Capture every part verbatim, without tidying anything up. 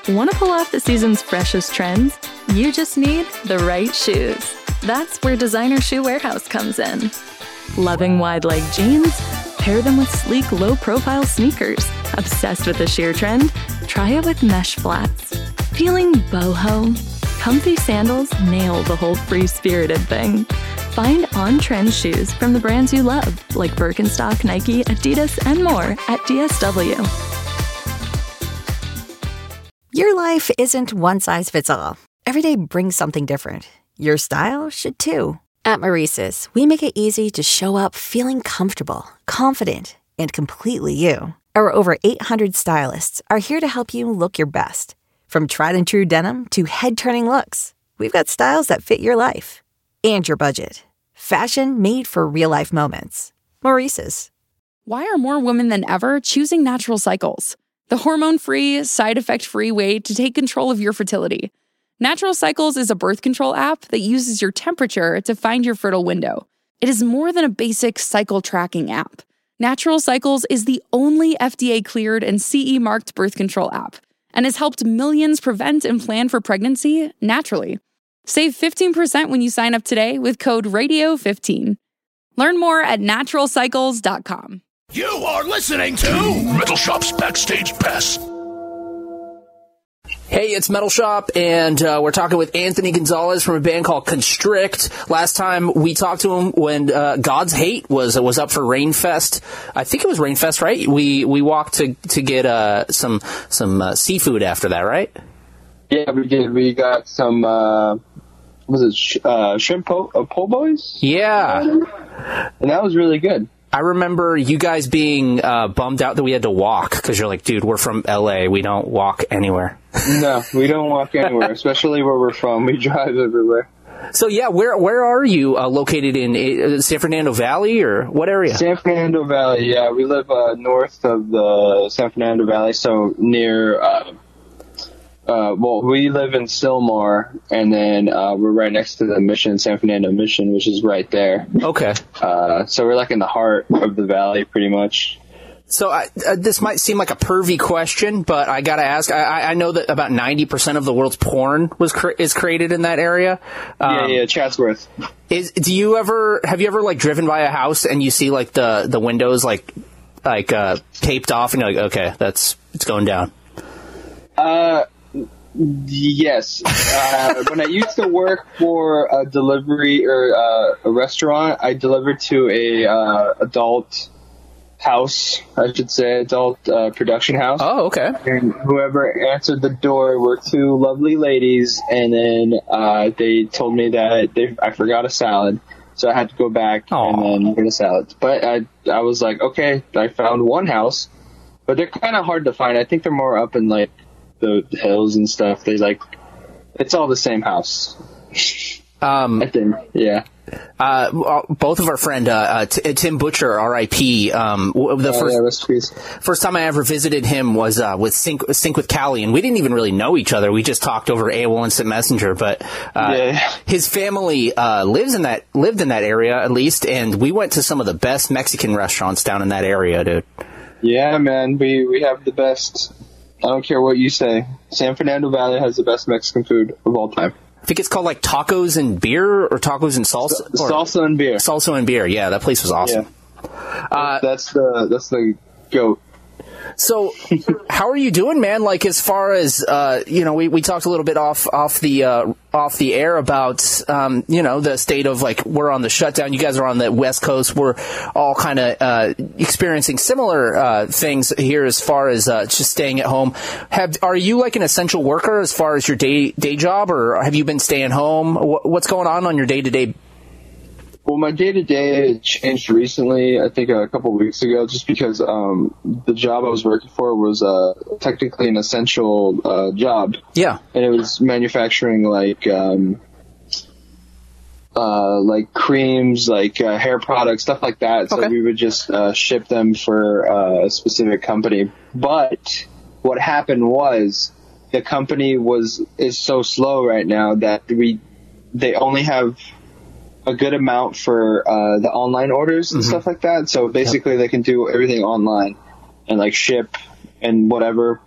Want to pull off the season's freshest trends? You just need the right shoes. That's where Designer Shoe Warehouse comes in. Loving wide-leg jeans? Pair them with sleek, low-profile sneakers. Obsessed with the sheer trend? Try it with mesh flats. Feeling boho? Comfy sandals nail the whole free-spirited thing. Find on-trend shoes from the brands you love, like Birkenstock, Nike, Adidas, and more at D S W. Your life isn't one size fits all. Every day brings something different. Your style should too. At Maurice's, we make it easy to show up feeling comfortable, confident, and completely you. Our over eight hundred stylists are here to help you look your best. From tried and true denim to head-turning looks, we've got styles that fit your life and your budget. Fashion made for real-life moments. Maurice's. Why are more women than ever choosing Natural Cycles? The hormone-free, side-effect-free way to take control of your fertility. Natural Cycles is a birth control app that uses your temperature to find your fertile window. It is more than a basic cycle tracking app. Natural Cycles is the only F D A-cleared and C E-marked birth control app and has helped millions prevent and plan for pregnancy naturally. Save fifteen percent when you sign up today with code radio fifteen. Learn more at natural cycles dot com. You are listening to Metal Shop's Backstage Pass. Hey, it's Metal Shop, and uh, we're talking with Anthony Gonzalez from a band called Constrict. Last time we talked to him when uh, God's Hate was was up for Rainfest. I think it was Rainfest, right? We we walked to to get uh, some some uh, seafood after that, right? Yeah, we did. We got some. Uh, was it sh- uh, shrimp po-, uh, po' boys? Yeah, and that was really good. I remember you guys being uh, bummed out that we had to walk because you're like, dude, we're from L A. We don't walk anywhere. No, we don't walk anywhere, especially where we're from. We drive everywhere. So, yeah, where where are you uh, located in uh, San Fernando Valley or what area? San Fernando Valley, yeah. We live uh, north of the San Fernando Valley, so near... Uh, Uh, well, we live in Sylmar, and then uh, we're right next to the Mission, San Fernando Mission, which is right there. Okay. Uh, so we're like in the heart of the valley, pretty much. So I, uh, this might seem like a pervy question, but I gotta ask. I, I know that about ninety percent of the world's porn was cre- is created in that area. Um, yeah, yeah, Chatsworth. Is do you ever have you ever like driven by a house and you see like the the windows like like uh, taped off and you're like, okay, that's it's going down. Uh. Yes. Uh, when I used to work for a delivery or uh, a restaurant, I delivered to a uh, adult house, I should say, adult uh, production house. Oh, okay. And whoever answered the door were two lovely ladies, and then uh, they told me that they, I forgot a salad, so I had to go back Aww. and then get a salad. But I, I was like, okay, I found one house, but they're kind of hard to find. I think they're more up in like the hills and stuff. They like, it's all the same house. Um, I think, yeah. Uh, both of our friend, uh, uh, T- Tim Butcher, R I P Um, the oh, first, yeah, first time I ever visited him was, uh, with Sync, Sync with Callie, and we didn't even really know each other. We just talked over A O L Instant Messenger, but, uh, yeah. his family, uh, lives in that, lived in that area at least, and we went to some of the best Mexican restaurants down in that area, dude. Yeah, man, we, we have the best. I don't care what you say. San Fernando Valley has the best Mexican food of all time. I think it's called like Tacos and Beer or Tacos and Salsa. S- salsa and Beer. Salsa and Beer. Yeah, that place was awesome. Yeah. Uh, that's the that's the goat. So, how are you doing, man? Like, as far as uh, you know, we, we talked a little bit off off the uh, off the air about um, you know, the state of like we're on the shutdown. You guys are on the West Coast. We're all kind of uh, experiencing similar uh, things here as far as uh, just staying at home. Have are you like an essential worker as far as your day day job, or have you been staying home? What's going on on your day to day? Well, my day-to-day changed recently, I think a couple of weeks ago, just because um, the job I was working for was uh, technically an essential uh, job. Yeah. And it was manufacturing, like, um, uh, like creams, like uh, hair products, stuff like that. So okay. we would just uh, ship them for uh, a specific company. But what happened was the company was is so slow right now that we they only have a good amount for uh, the online orders and mm-hmm. stuff like that. So basically yep. they can do everything online and like ship and whatever. But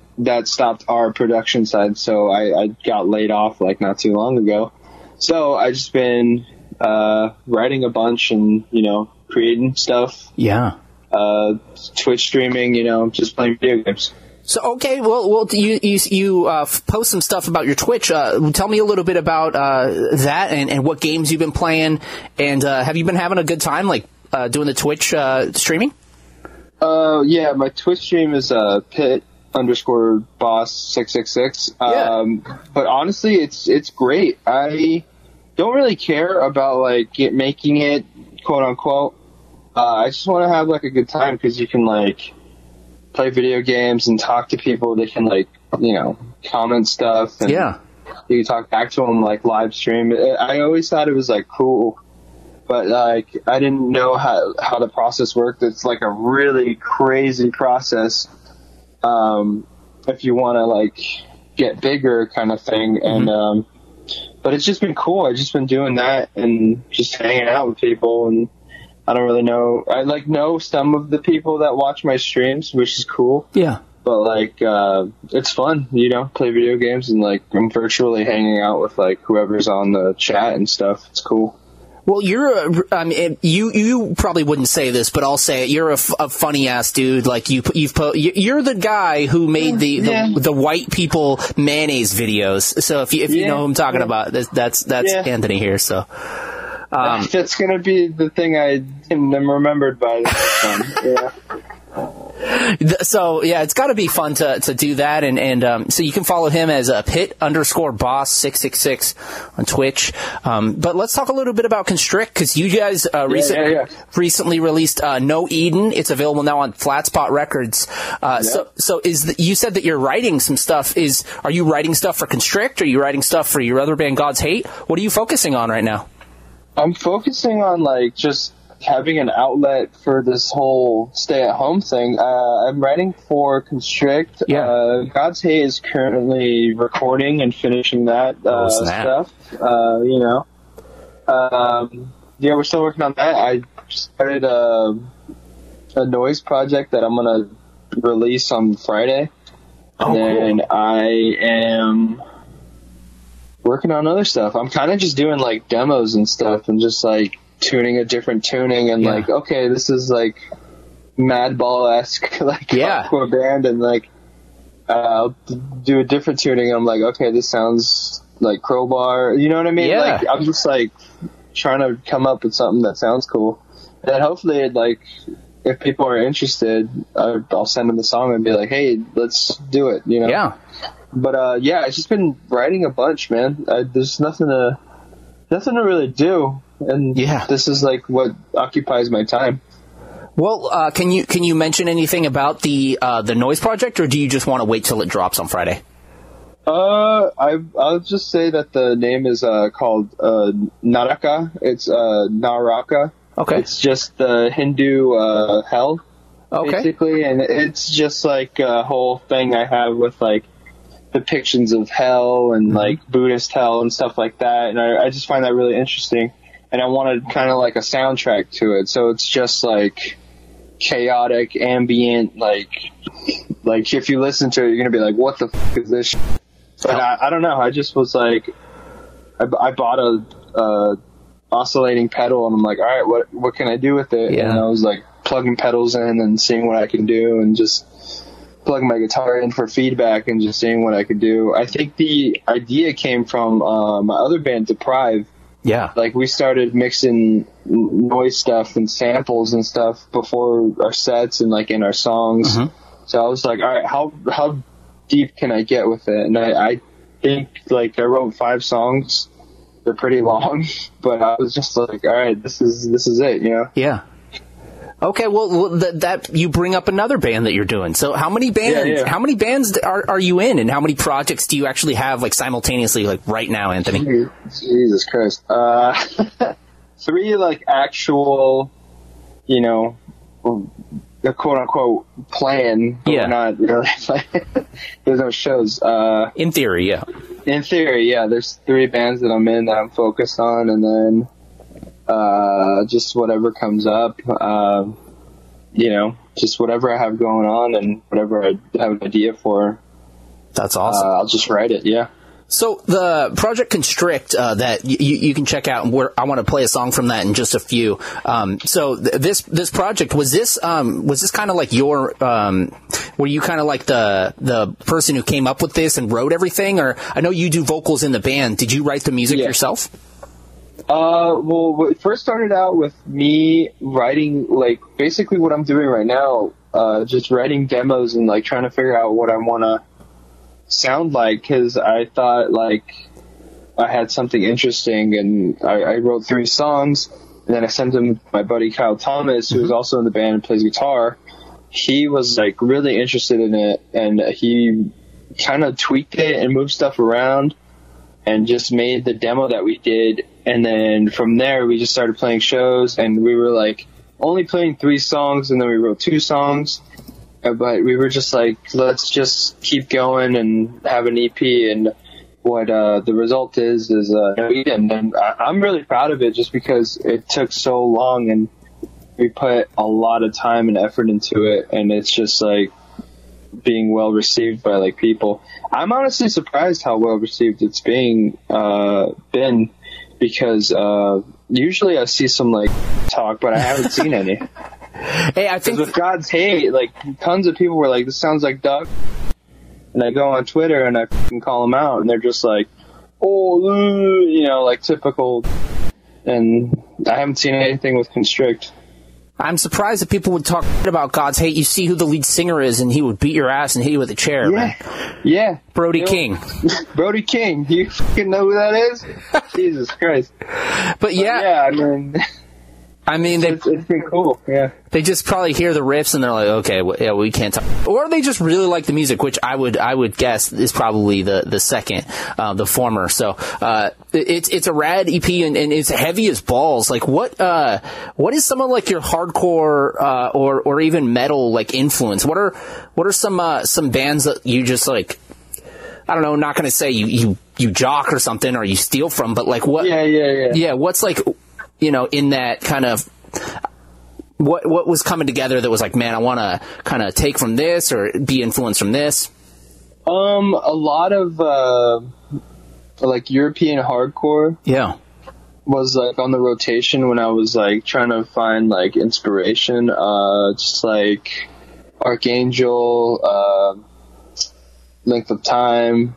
that stopped our production side. So I, I got laid off like not too long ago. So I just been uh, writing a bunch and, you know, creating stuff. Yeah. Uh, Twitch streaming, you know, just playing video games. So, okay, well, well you you, you uh, post some stuff about your Twitch. Uh, tell me a little bit about uh, that and, and what games you've been playing. And uh, have you been having a good time, like, uh, doing the Twitch uh, streaming? Uh, yeah, my Twitch stream is uh, Pit underscore boss six six six. Um, yeah. But honestly, it's it's great. I don't really care about, like, get, making it, quote-unquote. Uh, I just want to have, like, a good time because you can, like, play video games and talk to people. They can, like, you know, comment stuff. And yeah. You can talk back to them, like, live stream. I always thought it was, like, cool. But, like, I didn't know how how the process worked. It's, like, a really crazy process um, if you want to, like, get bigger kind of thing. Mm-hmm. And um, but it's just been cool. I've just been doing that and just hanging out with people. And I don't really know. I, like, know some of the people that watch my streams, which is cool. Yeah. But, like, uh, it's fun, you know, play video games. And, like, I'm virtually hanging out with, like, whoever's on the chat and stuff. It's cool. Well, you're a, I mean, you you probably wouldn't say this, but I'll say it. You're a, f- a funny ass dude. Like you, you've po- you're the guy who made the, the, yeah. the white people mayonnaise videos. So if you if you yeah. know who I'm talking yeah. about, that's that's, that's yeah. Anthony here. So um, that's gonna be the thing I am remembered by this time. Yeah. So yeah, it's got to be fun to to do that, and and um, so you can follow him as a Pit underscore boss six six six on Twitch. Um, but let's talk a little bit about Constrict because you guys uh, yeah, recent, yeah, yeah. recently released uh, No Eden. It's available now on Flatspot Records. Uh, yep. So so is the, you said that you're writing some stuff? Is are you writing stuff for Constrict? Are you writing stuff for your other band, God's Hate? What are you focusing on right now? I'm focusing on like just having an outlet for this whole stay-at-home thing. Uh, I'm writing for Constrict. Yeah. Uh, God's Hate is currently recording and finishing that uh, oh, stuff. Uh, you know, um, yeah, we're still working on that. I started a, a noise project that I'm gonna release on Friday, oh, and cool. I am working on other stuff. I'm kind of just doing like demos and stuff, and just like tuning a different tuning and yeah. like, okay, this is like Madball-esque, like yeah. hardcore band, and like uh, I'll do a different tuning. I'm like, okay, this sounds like Crowbar. You know what I mean? Yeah. Like, I'm just like trying to come up with something that sounds cool. And hopefully, like, if people are interested, uh, I'll send them the song and be like, hey, let's do it. You know? Yeah. But uh, yeah, I've just been writing a bunch, man. I, there's nothing to nothing to really do. And yeah. this is like what occupies my time. Well, uh, can you can you mention anything about the uh, the noise project, or do you just want to wait till it drops on Friday? Uh, I I'll just say that the name is uh, called uh, Naraka. It's uh, Naraka. Okay. It's just the Hindu uh, hell, okay. basically, and it's just like a whole thing I have with like depictions of hell and mm-hmm. like Buddhist hell and stuff like that, and I, I just find that really interesting. And I wanted kind of like a soundtrack to it, so it's just like chaotic, ambient, like like if you listen to it, you're gonna be like, "What the fuck is this?" Shit? But I, I don't know. I just was like, I, I bought a uh, oscillating pedal, and I'm like, "All right, what what can I do with it?" Yeah. And I was like plugging pedals in and seeing what I can do, and just plugging my guitar in for feedback and just seeing what I could do. I think the idea came from uh, my other band, Deprive. Yeah. Like, we started mixing noise stuff and samples and stuff before our sets and, like, in our songs. Mm-hmm. So I was like, all right, how how deep can I get with it? And I, I think, like, I wrote five songs. They're pretty long. But I was just like, all right, this is this is it, you know? Yeah. Okay, well, well th- that you bring up another band that you're doing. So how many bands yeah, yeah. how many bands are are you in, and how many projects do you actually have, like, simultaneously, like, right now, Anthony? Jesus Christ. Uh, three, like, actual, you know, the quote-unquote plan. But yeah. We're not really playing. There's no shows. Uh, in theory, yeah. In theory, yeah. There's three bands that I'm in that I'm focused on, and then Uh, just whatever comes up, uh, you know, just whatever I have going on and whatever I have an idea for, That's awesome. Uh, I'll just write it. Yeah. So the Project Constrict uh, that y- you can check out, and we're, I want to play a song from that in just a few. Um, so th- this this project was this um, was this kind of like your um, were you kind of like the the person who came up with this and wrote everything, or I know you do vocals in the band. Did you write the music yeah. yourself? Uh, well, it first started out with me writing, like basically what I'm doing right now, uh, just writing demos and like trying to figure out what I want to sound like, because I thought like I had something interesting, and I, I wrote three songs, and then I sent them to my buddy Kyle Thomas, who is also in the band and plays guitar. He was like really interested in it, and he kind of tweaked it and moved stuff around and just made the demo that we did. And then from there we just started playing shows, and we were like only playing three songs, and then we wrote two songs. But we were just like, let's just keep going and have an E P. And what uh, the result is, is uh, Eden. And I- I'm really proud of it just because it took so long, and we put a lot of time and effort into it. And it's just like being well received by like people. I'm honestly surprised how well received it's being uh, been, because uh, usually I see some like talk, but I haven't seen any. Hey, I think with God's Hate, like tons of people were like, "This sounds like Doug," and I go on Twitter and I can call them out, and they're just like, "Oh, uh," you know, like typical. And I haven't seen anything with Constrict. I'm surprised that people would talk about God's Hate. You see who the lead singer is, and he would beat your ass and hit you with a chair. Yeah, man. yeah. Brody You know, King. Brody King. You fucking know who that is? Jesus Christ. But But yeah, yeah, I mean, I mean, they it's, it's been cool. Yeah. they just probably hear the riffs and they're like, okay, well, yeah, we can't talk. Or they just really like the music, which I would I would guess is probably the the second, uh, the former. So uh, it's it's a rad E P, and, and it's heavy as balls. Like what uh what is some of like your hardcore uh, or or even metal like influence? What are what are some uh, some bands that you just like? I don't know. Not going to say you, you you jock or something or you steal from, but like what? Yeah, yeah, yeah. Yeah, what's like, you know, in that kind of, what what was coming together that was like, man, I want to kind of take from this or be influenced from this? Um, a lot of uh, like European hardcore Yeah. was like on the rotation when I was like trying to find like inspiration. Uh, just like Archangel, uh, Length of Time,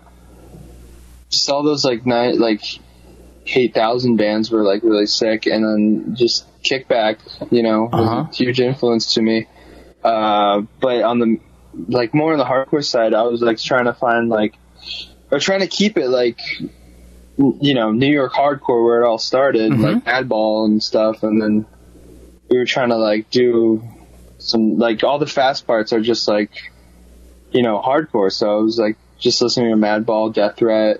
just all those like nine like eight thousand bands were like really sick, and then just Kickback, you know, was Uh-huh. a huge influence to me. Uh, but on the like more on the hardcore side, I was like trying to find like or trying to keep it like you know New York hardcore where it all started, Mm-hmm. like Madball and stuff, and then we were trying to like do some like all the fast parts are just like you know hardcore. So I was like just listening to Madball, Death Threat,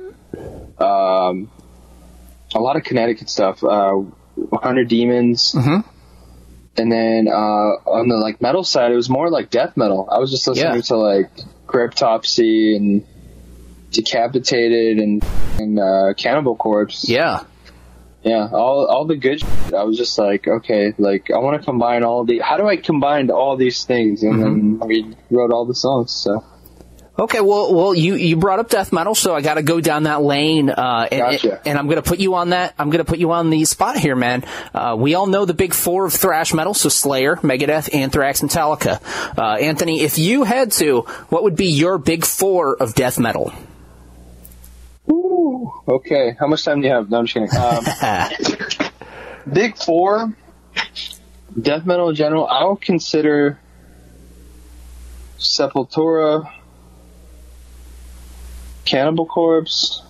um, a lot of Connecticut stuff, uh, one hundred Demons. Mm-hmm. And then uh, on the like metal side, it was more like death metal. I was just listening Yeah. to like Cryptopsy and Decapitated and and uh, Cannibal Corpse. Yeah. Yeah, all all the good shit. I was just like, okay, like I want to combine all the. How do I combine all these things? And Mm-hmm. then we wrote all the songs. So Okay, well, well, you, you brought up death metal, so I got to go down that lane, uh, and, Gotcha. and I'm going to put you on that. I'm going to put you on the spot here, man. Uh, we all know the big four of thrash metal, so Slayer, Megadeth, Anthrax, Metallica. Uh, Anthony, if you had to, what would be your big four of death metal? Ooh, okay, how much time do you have? No, I'm just kidding. Um, big four, death metal in general. I'll consider Sepultura, Cannibal Corpse.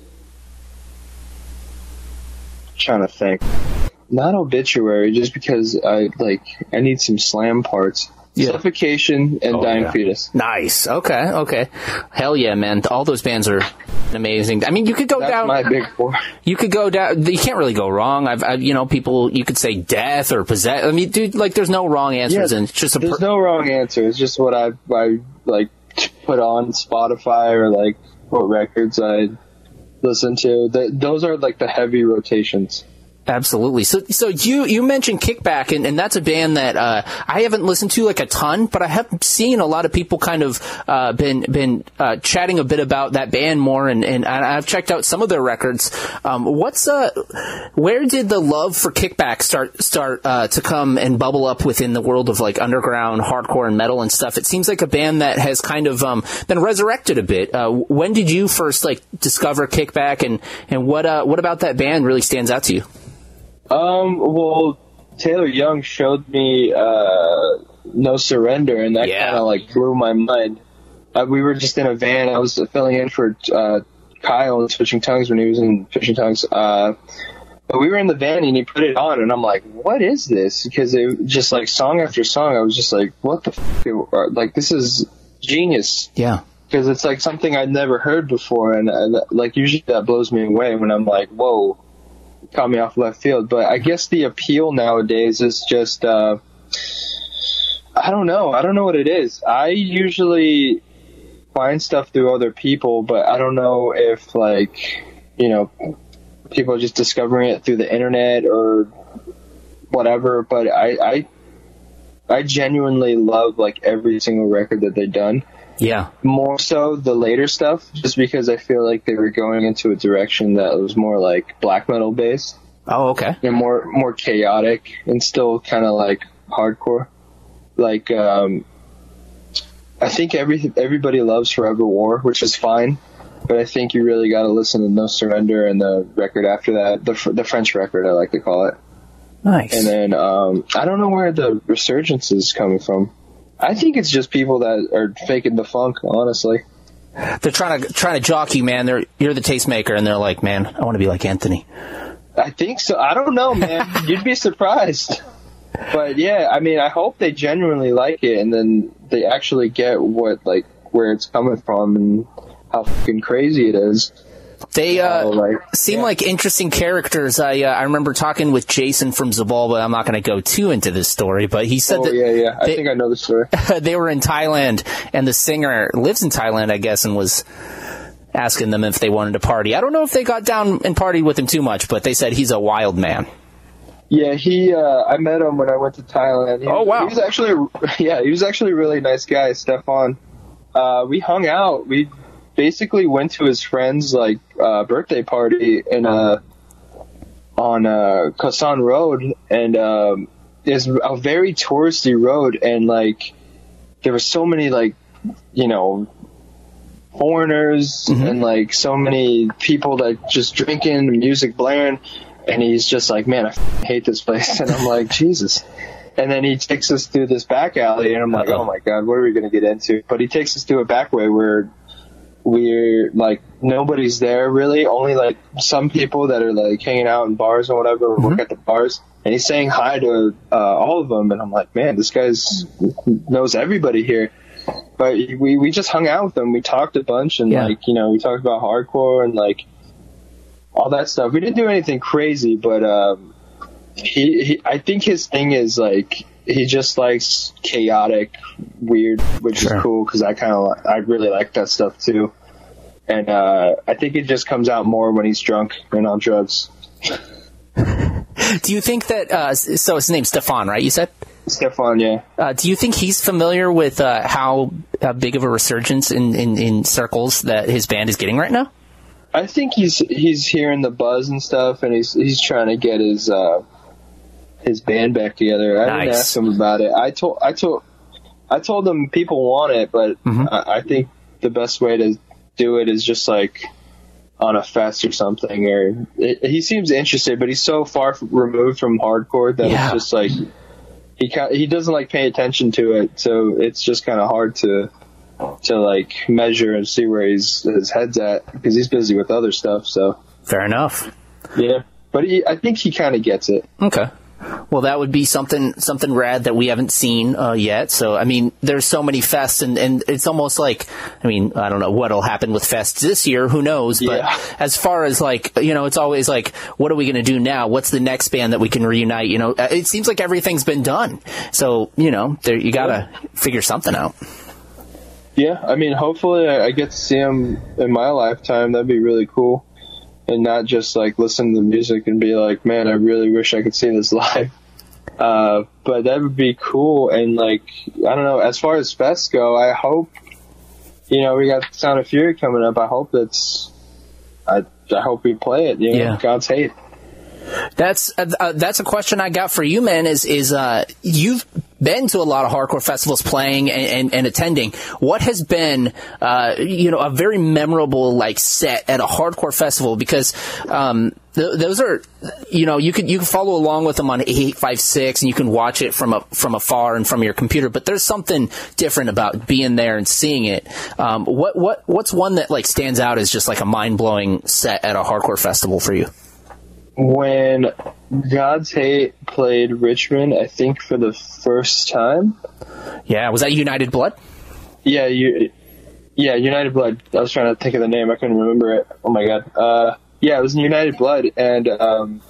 Trying to think. Not Obituary, just because I like I need some slam parts. Yeah. Suffocation and Oh, Dying yeah. Fetus. Nice. Okay. Okay. Hell yeah, man. All those bands are amazing. I mean, you could go That's down. my big four. You could go down. You can't really go wrong. I've, I've, you know, people. You could say death or possess. I mean, dude, like, there's no wrong answers, and it's just a. There's Per- no wrong answer. It's just what I I like put on Spotify or like what records I listen to. The, those are like the heavy rotations. Absolutely. So, so you, you mentioned Kickback, and, and that's a band that, uh, I haven't listened to like a ton, but I have seen a lot of people kind of, uh, been, been, uh, chatting a bit about that band more, and, and I've checked out some of their records. Um, what's, uh, where did the love for Kickback start, start, uh, to come and bubble up within the world of like underground hardcore and metal and stuff? It seems like a band that has kind of, um, been resurrected a bit. Uh, when did you first like discover Kickback, and, and what, uh, what about that band really stands out to you? Um, well, Taylor Young showed me, uh, No Surrender, and that yeah. kind of, like, blew my mind. Uh, we were just in a van. I was filling in for, uh, Kyle in Fishing Tongues when he was in Fishing Tongues. Uh, but we were in the van, and he put it on, and I'm like, what is this? Because it just, like, song after song, I was just like, what the f***? Like, this is genius. Yeah. Because it's, like, something I'd never heard before, and, uh, like, usually that blows me away when I'm like, whoa. Caught me off left field, but I guess the appeal nowadays is just uh I don't know I don't know what it is. I usually find stuff through other people, but I don't know if, like, you know, people are just discovering it through the internet or whatever, but I I, I genuinely love, like, every single record that they've done. Yeah. More so the later stuff, just because I feel like they were going into a direction that was more like black metal based. Oh, okay. And more more chaotic and still kind of like hardcore. Like, um, I think every everybody loves Forever War, which is fine, but I think you really got to listen to No Surrender and the record after that, the the French record, I like to call it. Nice. And then um, I don't know where the resurgence is coming from. I think it's just people that are faking the funk, honestly. They're trying to trying to jock you, man. They're you're the tastemaker, and they're like, man, I want to be like Anthony. I think so. I don't know, man. You'd be surprised. But yeah, I mean, I hope they genuinely like it, and then they actually get what, like, where it's coming from and how fucking crazy it is. They uh, oh, like, seem yeah. like interesting characters. I uh, I remember talking with Jason from Zabal, but I'm not going to go too into this story. But he said oh, that yeah, yeah. I they, think I know the story. They were in Thailand, and the singer lives in Thailand, I guess, and was asking them if they wanted to party. I don't know if they got down and partied with him too much, but they said he's a wild man. Yeah, he. Uh, I met him when I went to Thailand. He, oh wow! He was actually, yeah, he was actually a really nice guy, Stefan. Uh, we hung out. We basically went to his friend's like uh, birthday party in uh on uh, Koh San Road, and um, it's a very touristy road, and like there were so many like you know foreigners mm-hmm. and like so many people that just drinking, music blaring. And he's just like, man, I f- hate this place. And I'm like, Jesus. And then he takes us through this back alley, and I'm like, oh my God, what are we going to get into? But he takes us to a back way where we're like, nobody's there really. Only like some people that are like hanging out in bars or whatever, or mm-hmm. work at the bars. And he's saying hi to uh, all of them. And I'm like, man, this guy's knows everybody here. But we, we just hung out with him. We talked a bunch, and yeah. like, you know, we talked about hardcore and like, all that stuff. We didn't do anything crazy, but um, he, he, I think his thing is like he just likes chaotic, weird, which sure. is cool because I kind of I really like that stuff too. And uh, I think it just comes out more when he's drunk and on drugs. Do you think that? Uh, so his name's Stefan, right? You said Stefan, yeah. Uh, do you think he's familiar with uh, how uh, big of a resurgence in, in, in circles that his band is getting right now? I think he's he's hearing the buzz and stuff, and he's he's trying to get his uh, his band back together. I nice. didn't ask him about it. I told I told I told him people want it, but mm-hmm. I, I think the best way to do it is just like on a fest or something. Or it, he seems interested, but he's so far removed from hardcore that yeah. it's just like he he doesn't like pay attention to it, so it's just kind of hard to. to like measure and see where he's his head's at because he's busy with other stuff. So fair enough. Yeah, but he, I think he kind of gets it. Okay. Well, that would be something something rad that we haven't seen uh, yet. So, I mean, there's so many fests, and, and it's almost like, I mean, I don't know what'll happen with fests this year. Who knows? But yeah. as far as like, you know, it's always like, what are we going to do now? What's the next band that we can reunite? You know, it seems like everything's been done. So, you know, there you got to yeah. figure something out. Yeah, I mean, hopefully I get to see him in my lifetime. That'd be really cool. and not just like listen to the music and be like, man, I really wish I could see this live. Uh, but that would be cool. And like, I don't know, as far as fests go, I hope, you know, we got Sound of Fury coming up. I hope it's, I, I hope we play it, you know, Yeah. God's Hate. That's uh, uh, that's a question I got for you, man. Is is uh, you've been to a lot of hardcore festivals, playing and, and, and attending. What has been uh, you know a very memorable like set at a hardcore festival? Because um, th- those are you know you can you can follow along with them on eight five six, and you can watch it from a, from afar and from your computer. But there's something different about being there and seeing it. Um, what what what's one that like stands out as just like a mind blowing set at a hardcore festival for you? When God's Hate played Richmond, I think for the first time. Yeah, was that United Blood? Yeah, you. Yeah, United Blood. I was trying to think of the name. I couldn't remember it. Oh my god. Uh, yeah, it was United Blood, and um,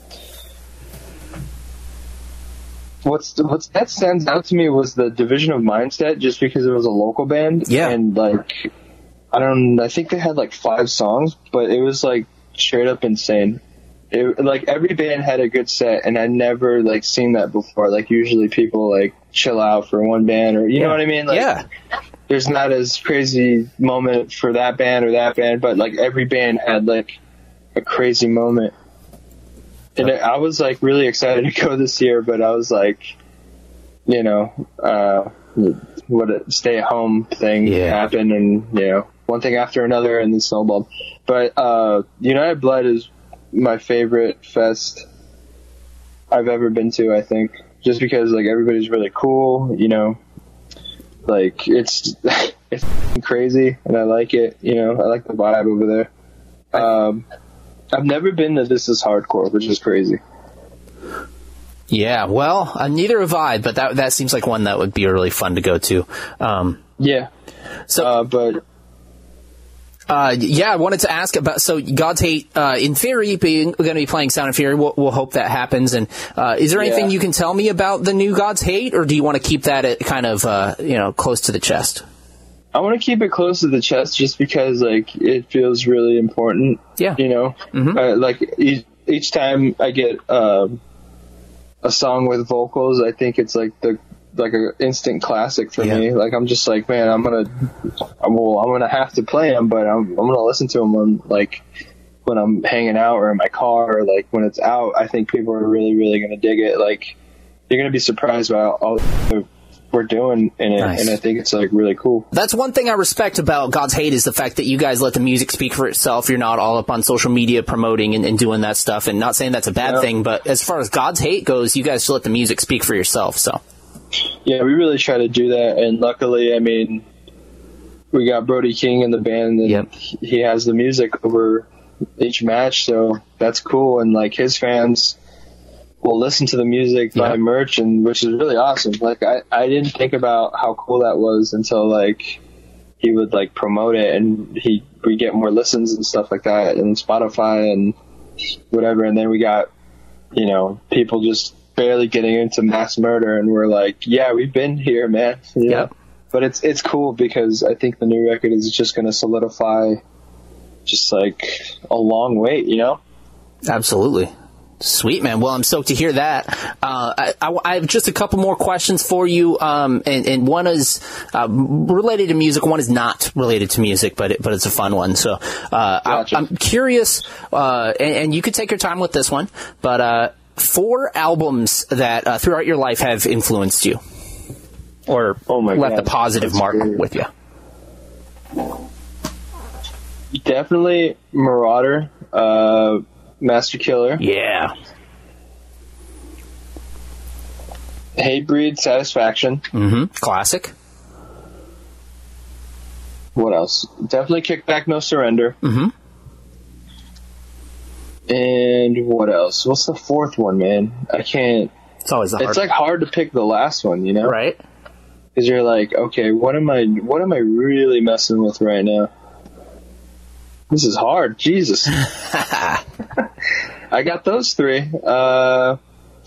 what's what's that stands out to me was the Division of Mindset, just because it was a local band. Yeah, and like I don't. I think they had like five songs, but it was like straight up insane. It, like every band had a good set, and I never like seen that before. Like usually people like chill out for one band, or you yeah. know what I mean? Like, yeah. There's not as crazy moment for that band or that band, but like every band had like a crazy moment. And it, I was like really excited to go this year, but I was like, you know, uh, what a stay at home thing yeah. happened, and you know, one thing after another, and then snowballed. But uh, United Blood is my favorite fest I've ever been to, I think, just because like everybody's really cool, you know, like it's it's crazy, and I like it, you know, I like the vibe over there. Um, I've never been to This Is Hardcore, which is crazy. Yeah, well, uh, neither have I, but that that seems like one that would be really fun to go to. Um, yeah, so, uh, but. Uh, yeah, I wanted to ask about, so God's Hate, uh, in theory, being going to be playing Sound of Fury. We'll, we'll hope that happens. And, uh, is there anything yeah. you can tell me about the new God's Hate, or do you want to keep that at kind of, uh, you know, close to the chest? I want to keep it close to the chest just because, like, it feels really important. Yeah. You know? Mm-hmm. Uh, like, each, each time I get, um, a song with vocals, I think it's like the, like an instant classic for yeah. me. Like, I'm just like, man, I'm gonna, well, I'm gonna have to play them, but I'm, I'm gonna listen to them on, like, when I'm hanging out or in my car, or like when it's out. I think people are really, really gonna dig it. Like, you're gonna be surprised by all the we're doing in it, nice. And I think it's like really cool. That's one thing I respect about God's Hate, is the fact that you guys let the music speak for itself. You're not all up on social media promoting and, and doing that stuff, and not saying that's a bad yeah. thing, but as far as God's Hate goes, you guys let the music speak for yourself, so. Yeah, we really try to do that, and luckily, I mean, we got Brody King in the band, and yep. he has the music over each match, so that's cool, and like his fans will listen to the music, buy yep. merch, and which is really awesome. Like, I, I didn't think about how cool that was until like he would like promote it, and he we get more listens and stuff like that, and Spotify and whatever, and then we got, you know, people just barely getting into Mass Murder, and we're like, yeah, we've been here, man. You know? Yep. But it's it's cool because I think the new record is just going to solidify just like a long wait, you know? Absolutely. Sweet, man. Well, I'm stoked to hear that. Uh, I, I, I have just a couple more questions for you, um, and, and one is uh, related to music. One is not related to music, but it, but it's a fun one. So uh, gotcha. I, I'm curious, uh, and, and you could take your time with this one, but uh, four albums that uh, throughout your life have influenced you, or oh my left God. a positive That's mark weird. with you. Definitely Marauder, uh, Master Killer. Yeah. Hatebreed, Satisfaction. Mm-hmm. Classic. What else? Definitely Kickback, No Surrender. Mm-hmm. And what else? What's the fourth one, man? I can't. It's always the hard. It's like hard to pick the last one, you know? Right. Because you're like, okay, what am I? What am I really messing with right now? This is hard. Jesus. I got those three. Uh,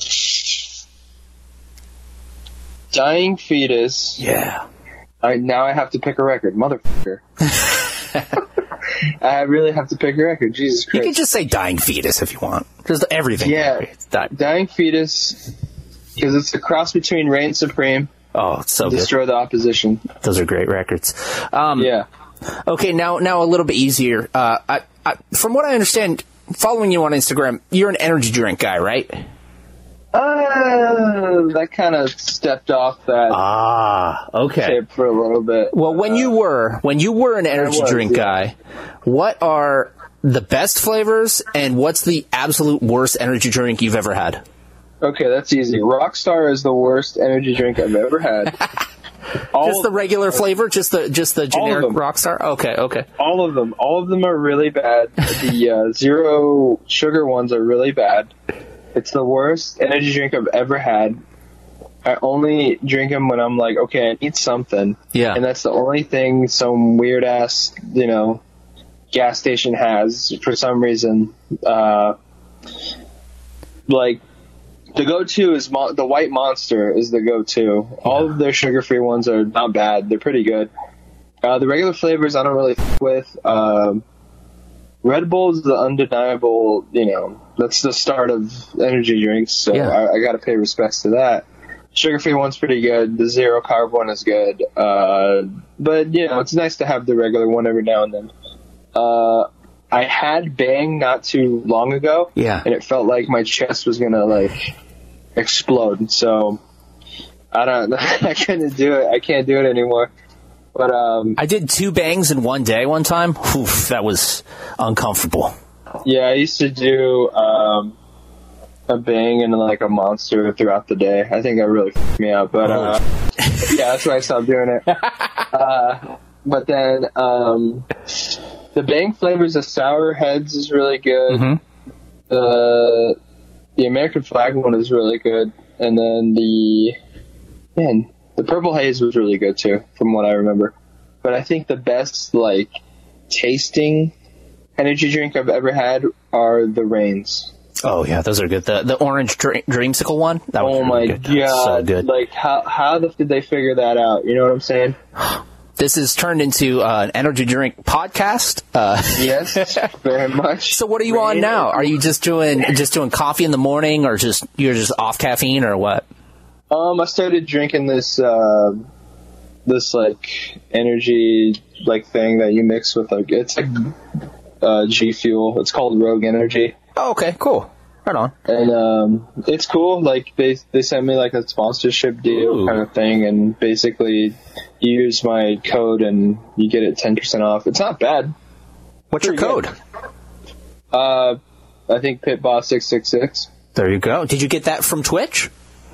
Dying Fetus. Yeah. I now I have to pick a record, motherfucker. I really have to pick a record. Jesus Christ. You could just say Dying Fetus if you want. Just everything. Yeah. Dying. Dying Fetus, because it's a cross between Reign Supreme. Oh, it's so Destroy good. the Opposition. Those are great records. Um, yeah. Okay, now now a little bit easier. Uh, I, I, from what I understand, following you on Instagram, you're an energy drink guy, right? Uh, that kind of stepped off that Ah, okay. tip for a little bit. Well, when uh, you were when you were an energy was, drink yeah. guy, what are the best flavors and what's the absolute worst energy drink you've ever had? Okay, that's easy. Rockstar is the worst energy drink I've ever had. All Just the regular flavor, just the just the generic them. Rockstar. Okay, okay. All of them. All of them are really bad. The uh, zero sugar ones are really bad. It's the worst energy drink I've ever had. I only drink them when I'm like, okay, I need something. Yeah. And that's the only thing some weird ass, you know, gas station has for some reason. Uh, like, the go-to is Mo- the White Monster is the go-to. Yeah. All of their sugar-free ones are not bad. They're pretty good. Uh, the regular flavors I don't really f- with. Um, Red Bull is the undeniable, you know, that's the start of energy drinks, so Yeah. I, I got to pay respects to that. Sugar-free one's pretty good. The zero carb one is good. Uh, but, you know, it's nice to have the regular one every now and then. Uh, I had Bang not too long ago, Yeah. and it felt like my chest was going to, like, explode. So, I don't I couldn't do it. I can't do it anymore. But um, I did two bangs in one day one time. Oof, that was uncomfortable. Yeah, I used to do um, a Bang and like a Monster throughout the day. I think that really f***ed me up. But uh, yeah, that's why I stopped doing it. Uh, but then um, the Bang flavors of Sour Heads is really good. Mm-hmm. Uh, the American Flag one is really good. And then the... Man... The Purple Haze was really good, too, from what I remember. But I think the best, like, tasting energy drink I've ever had are the Reigns. Oh, yeah, those are good. The the orange dream- dreamsicle one? That was Oh, really my good. God. So good. Like, how, how the f- did they figure that out? You know what I'm saying? This has turned into uh, an energy drink podcast. Uh, Yes, very much. so what are you on Reign- now? Are you just doing just doing coffee in the morning, or just you're just off caffeine, or what? Um, I started drinking this, uh, this, like, energy, like, thing that you mix with, like, it's like, uh, G Fuel. It's called Rogue Energy. Oh, okay, cool. Right on. And, um, it's cool. Like, they, they sent me, like, a sponsorship deal Ooh. kind of thing, and basically you use my code and you get it ten percent off. It's not bad. What's your Pretty code? good. Uh, I think Pitboss six six six. There you go. Did you get that from Twitch?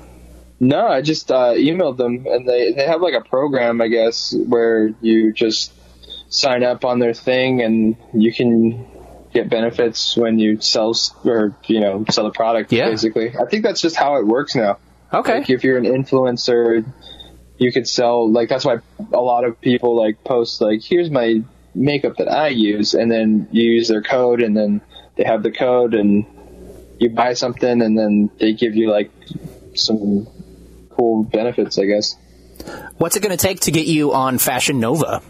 No, I just uh, emailed them, and they, they have like a program, I guess, where you just sign up on their thing, and you can get benefits when you sell s- or you know sell the product. Yeah. Basically, I think that's just how it works now. Okay. Like if you're an influencer, you could sell. Like that's why a lot of people like post like, "Here's my makeup that I use," and then you use their code, and then they have the code, and you buy something, and then they give you like some cool benefits, I guess. What's it going to take to get you on Fashion Nova?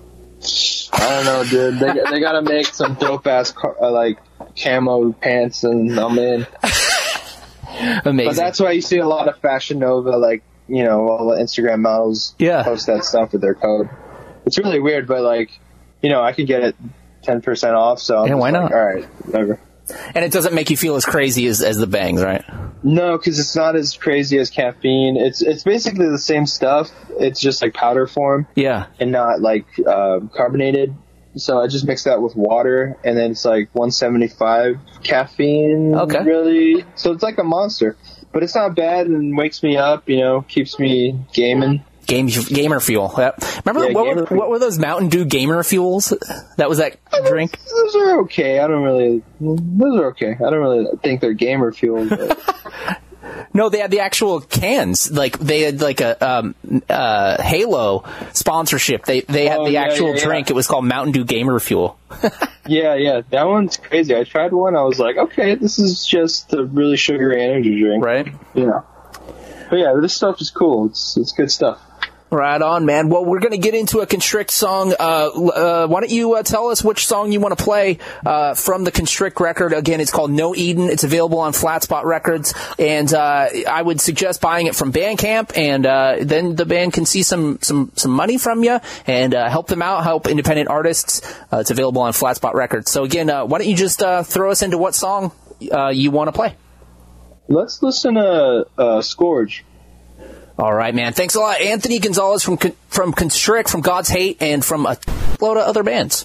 I don't know, dude. They they gotta make some dope ass uh, like camo pants, and I'm in. Amazing. But that's why you see a lot of Fashion Nova, like you know, all the Instagram models Yeah. post that stuff with their code. It's really weird, but like, you know, I could get it ten percent off. So I'm Yeah, just why like, not? All right, whatever. And it doesn't make you feel as crazy as, as the bangs, right? No, because it's not as crazy as caffeine. It's it's basically the same stuff. It's just like powder form. Yeah. And not like uh, carbonated. So I just mix that with water, and then it's like one seventy-five caffeine. Okay. Really, so it's like a monster, but it's not bad and wakes me up. You know, keeps me gaming. Game, gamer fuel. Yep. Remember Yeah, what, gamer were, fuel. what were those Mountain Dew gamer fuels? That was that drink. Those are okay. I don't really. Those are okay. I don't really think they're gamer fuel. But No, they had the actual cans. Like they had like a um, uh, Halo sponsorship. They they had Oh, the yeah, actual yeah, yeah. drink. It was called Mountain Dew Gamer Fuel. yeah, yeah, that one's crazy. I tried one. I was like, okay, this is just a really sugary energy drink, Right. You know. But yeah, this stuff is cool. It's it's good stuff. Right on, man. Well, we're going to get into a Constrict song. Uh, uh, why don't you uh, tell us which song you want to play uh, from the Constrict record? Again, it's called No Eden. It's available on Flat Spot Records, and uh, I would suggest buying it from Bandcamp, and uh, then the band can see some some some money from you and uh, help them out, help independent artists. Uh, it's available on Flat Spot Records. So again, uh, why don't you just uh, throw us into what song uh, you want to play? Let's listen to uh, Scourge. All right, man. Thanks a lot. Anthony Gonzalez from from Constrict, from God's Hate, and from a load of other bands.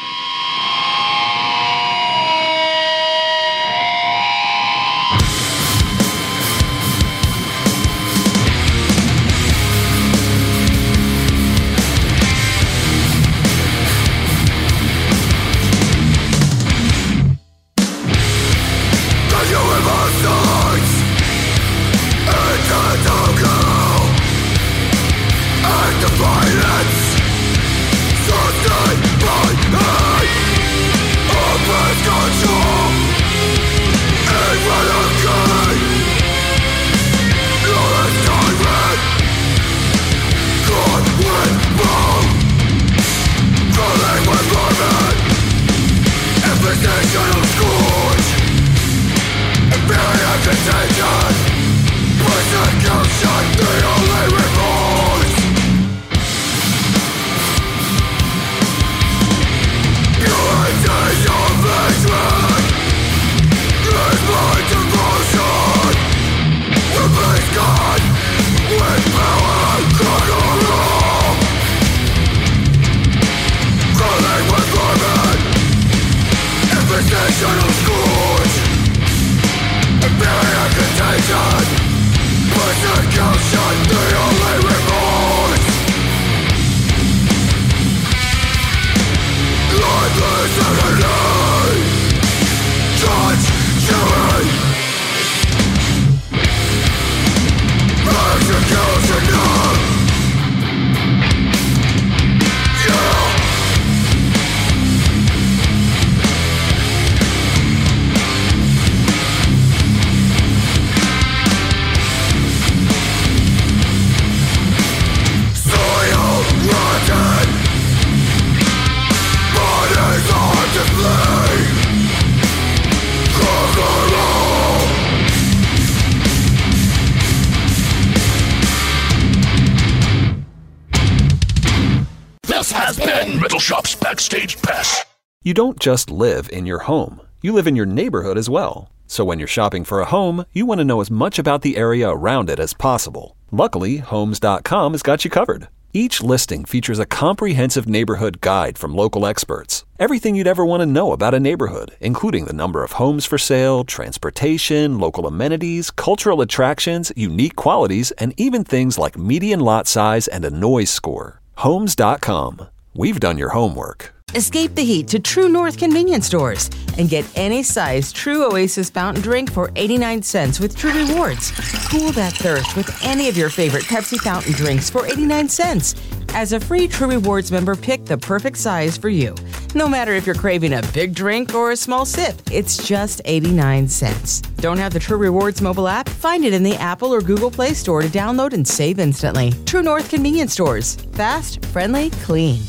Metal Shop's Backstage Pass. You don't just live in your home. You live in your neighborhood as well. So when you're shopping for a home, you want to know as much about the area around it as possible. Luckily, Homes dot com has got you covered. Each listing features a comprehensive neighborhood guide from local experts. Everything you'd ever want to know about a neighborhood, including the number of homes for sale, transportation, local amenities, cultural attractions, unique qualities, and even things like median lot size and a noise score. Homes dot com. We've done your homework. Escape the heat to True North convenience stores and get any size True Oasis fountain drink for eighty-nine cents with True Rewards. Cool that thirst with any of your favorite Pepsi fountain drinks for eighty-nine cents. As a free True Rewards member, pick the perfect size for you. No matter if you're craving a big drink or a small sip, it's just eighty-nine cents. Don't have the True Rewards mobile app? Find it in the Apple or Google Play Store to download and save instantly. True North convenience stores. Fast, friendly, clean.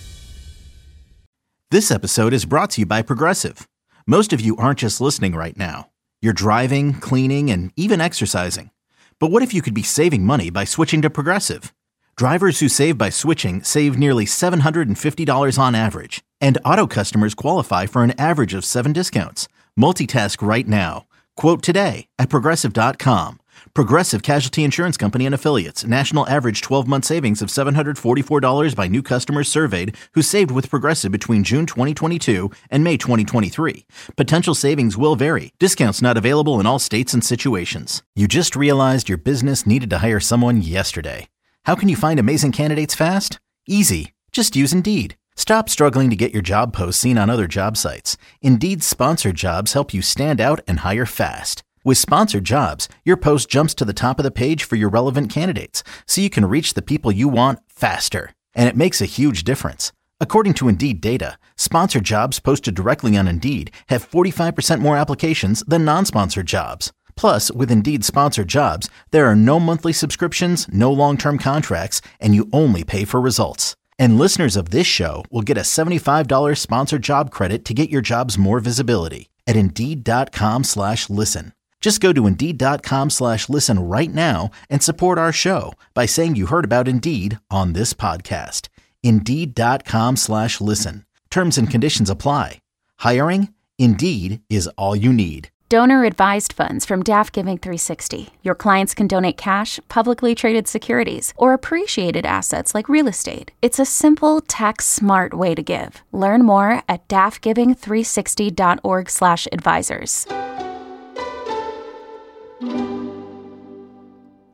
This episode is brought to you by Progressive. Most of you aren't just listening right now. You're driving, cleaning, and even exercising. But what if you could be saving money by switching to Progressive? Drivers who save by switching save nearly seven hundred fifty dollars on average. And auto customers qualify for an average of seven discounts. Multitask right now. Quote today at Progressive dot com. Progressive Casualty Insurance Company and Affiliates. National average twelve-month savings of seven hundred forty-four dollars by new customers surveyed who saved with Progressive between June twenty twenty-two and May twenty twenty-three. Potential savings will vary. Discounts not available in all states and situations. You just realized your business needed to hire someone yesterday. How can you find amazing candidates fast? Easy. Just use Indeed. Stop struggling to get your job posts seen on other job sites. Indeed's sponsored jobs help you stand out and hire fast. With sponsored jobs, your post jumps to the top of the page for your relevant candidates, so you can reach the people you want faster. And it makes a huge difference. According to Indeed data, sponsored jobs posted directly on Indeed have forty-five percent more applications than non-sponsored jobs. Plus, with Indeed Sponsored Jobs, there are no monthly subscriptions, no long-term contracts, and you only pay for results. And listeners of this show will get a seventy-five dollars sponsored job credit to get your jobs more visibility at Indeed.com slash listen. Just go to Indeed.com slash listen right now and support our show by saying you heard about Indeed on this podcast. Indeed.com slash listen. Terms and conditions apply. Hiring? Indeed is all you need. Donor-advised funds from Daft Giving three sixty. Your clients can donate cash, publicly traded securities, or appreciated assets like real estate. It's a simple, tax-smart way to give. Learn more at daft giving three sixty dot org slash advisors.